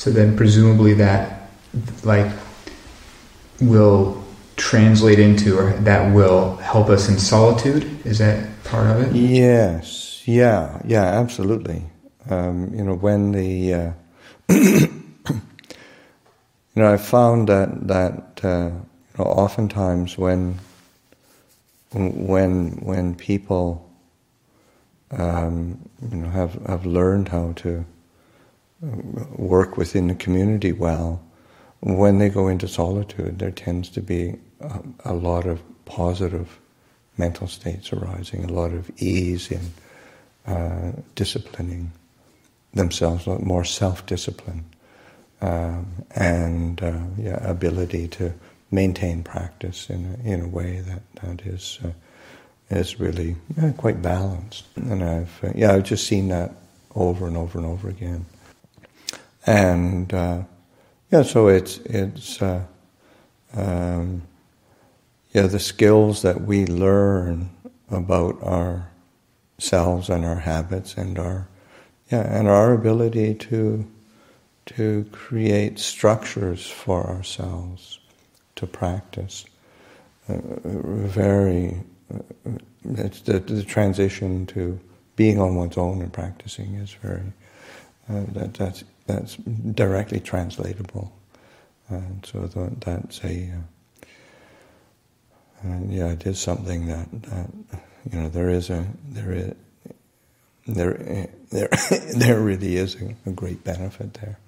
So then presumably that like will translate into, or that will help us in solitude. Is that part of it? Yes. Yeah, absolutely. When the I found that oftentimes when people have learned how to work within the community well, when they go into solitude, there tends to be a lot of positive mental states arising, a lot of ease in disciplining themselves, a lot more self-discipline, and ability to maintain practice in a way that is really quite balanced. And I've just seen that over and over and over again. And so it's the skills that we learn about ourselves and our habits and our ability to create structures for ourselves to practice. It's the transition to being on one's own and practicing is very that's directly translatable, and so that's it is something that there really is a great benefit there.